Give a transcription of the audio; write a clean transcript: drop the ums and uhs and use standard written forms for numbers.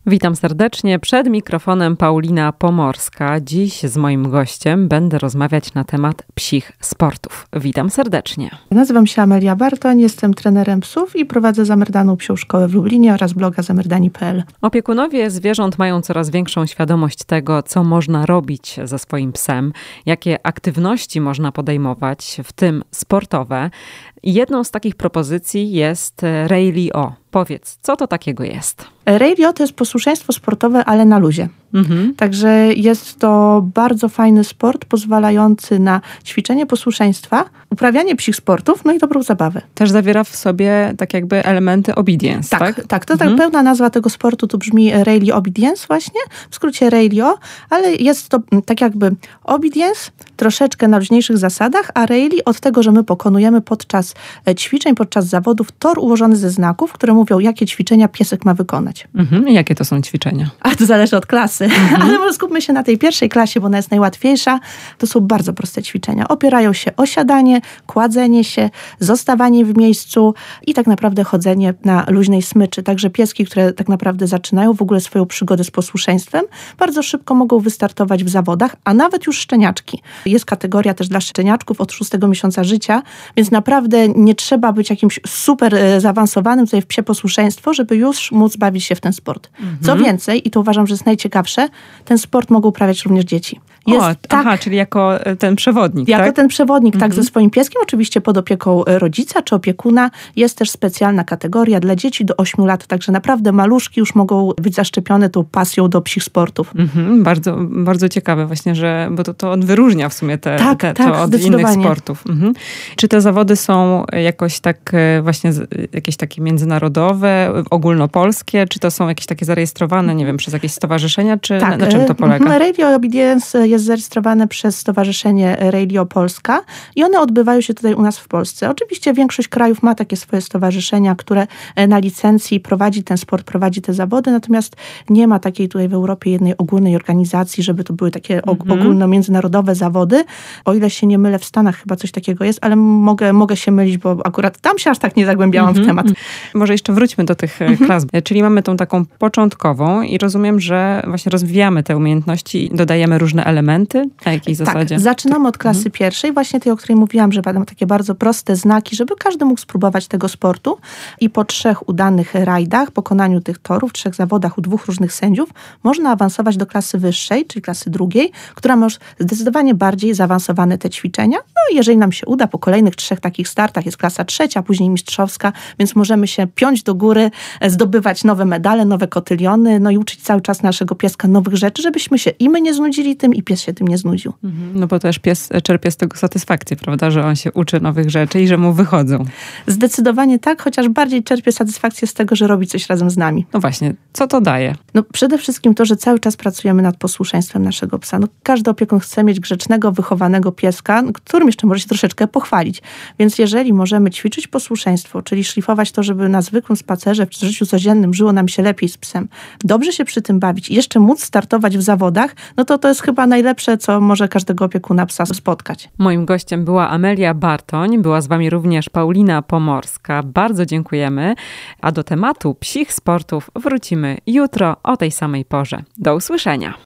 Witam serdecznie. Przed mikrofonem Paulina Pomorska. Dziś z moim gościem będę rozmawiać na temat psich sportów. Witam serdecznie. Nazywam się Amelia Bartoń, jestem trenerem psów i prowadzę Zamyrdaną Psią Szkołę w Lublinie oraz bloga zamyrdani.pl. Opiekunowie zwierząt mają coraz większą świadomość tego, co można robić ze swoim psem, jakie aktywności można podejmować, w tym sportowe. I jedną z takich propozycji jest Rayleigh. Powiedz, co to takiego jest? Rayleigh to jest posłuszeństwo sportowe, ale na luzie. Także jest to bardzo fajny sport pozwalający na ćwiczenie posłuszeństwa, uprawianie psich sportów, no i dobrą zabawę. Też zawiera w sobie tak jakby elementy obedience, tak? Tak. To tak pełna nazwa tego sportu to brzmi Rayleigh Obedience właśnie, w skrócie Rayleigh, ale jest to tak jakby obedience, troszeczkę na luźniejszych zasadach, a Rayleigh od tego, że my pokonujemy podczas ćwiczeń, podczas zawodów tor ułożony ze znaków, które mówią, jakie ćwiczenia piesek ma wykonać. I jakie to są ćwiczenia? A to zależy od klasy, ale może skupmy się na tej pierwszej klasie, bo ona jest najłatwiejsza. To są bardzo proste ćwiczenia. Opierają się o siadanie, kładzenie się, zostawanie w miejscu i tak naprawdę chodzenie na luźnej smyczy. Także pieski, które tak naprawdę zaczynają w ogóle swoją przygodę z posłuszeństwem, bardzo szybko mogą wystartować w zawodach, a nawet już szczeniaczki. Jest kategoria też dla szczeniaczków od 6 miesiąca życia, więc naprawdę nie trzeba być jakimś super zaawansowanym tutaj w psie posłuszeństwo, żeby już móc bawić się w ten sport. Co więcej, i to uważam, że jest najciekawsze, ten sport mogą uprawiać również dzieci. Czyli jako ten przewodnik, Jako tak? ten przewodnik, tak, ze swoim pieskiem, oczywiście pod opieką rodzica czy opiekuna. Jest też specjalna kategoria dla dzieci do 8 lat, także naprawdę maluszki już mogą być zaszczepione tą pasją do psich sportów. Bardzo, bardzo ciekawe właśnie, bo to wyróżnia w sumie to od innych sportów. Czy te zawody są jakoś tak właśnie jakieś takie międzynarodowe, ogólnopolskie, czy to są jakieś takie zarejestrowane, nie wiem, przez jakieś stowarzyszenia, czy na czym to polega? Rayleigh Obedience jest zarejestrowane przez Stowarzyszenie Rayleigh Polska i one odbywają się tutaj u nas w Polsce. Oczywiście większość krajów ma takie swoje stowarzyszenia, które na licencji prowadzi ten sport, prowadzi te zawody, natomiast nie ma takiej tutaj w Europie jednej ogólnej organizacji, żeby to były takie ogólnomiędzynarodowe zawody. O ile się nie mylę, w Stanach chyba coś takiego jest, ale mogę się mylić, bo akurat tam się aż tak nie zagłębiałam w temat. Może jeszcze wróćmy do tych klas. Czyli mamy tą taką początkową i rozumiem, że właśnie rozwijamy te umiejętności i dodajemy różne elementy. Na jakiej zasadzie? Tak, zaczynamy od klasy pierwszej, właśnie tej, o której mówiłam, że będą takie bardzo proste znaki, żeby każdy mógł spróbować tego sportu i po 3 udanych rajdach, pokonaniu tych torów, 3 zawodach u 2 różnych sędziów, można awansować do klasy wyższej, czyli klasy drugiej, która ma już zdecydowanie bardziej zaawansowane te ćwiczenia. No i jeżeli nam się uda, po kolejnych 3 takich startach jest klasa 3, później mistrzowska, więc możemy się piąć do góry, zdobywać nowe medale, nowe kotyliony, no i uczyć cały czas naszego pieska nowych rzeczy, żebyśmy się i my nie znudzili tym, i pies się tym nie znudził. No bo też pies czerpie z tego satysfakcję, prawda, że on się uczy nowych rzeczy i że mu wychodzą. Zdecydowanie tak, chociaż bardziej czerpie satysfakcję z tego, że robi coś razem z nami. No właśnie, co to daje? No przede wszystkim to, że cały czas pracujemy nad posłuszeństwem naszego psa. No, każdy opiekun chce mieć grzecznego, wychowanego pieska, którym jeszcze może się troszeczkę pochwalić. Więc jeżeli możemy ćwiczyć posłuszeństwo, czyli szlifować to, żeby na zwykłym spacerze, w życiu codziennym żyło nam się lepiej z psem, dobrze się przy tym bawić i jeszcze móc startować w zawodach, no to jest chyba najlepsze, co może każdego opiekuna psa spotkać. Moim gościem była Amelia Bartoń, była z wami również Paulina Pomorska. Bardzo dziękujemy. A do tematu psich sportów wrócimy jutro o tej samej porze. Do usłyszenia.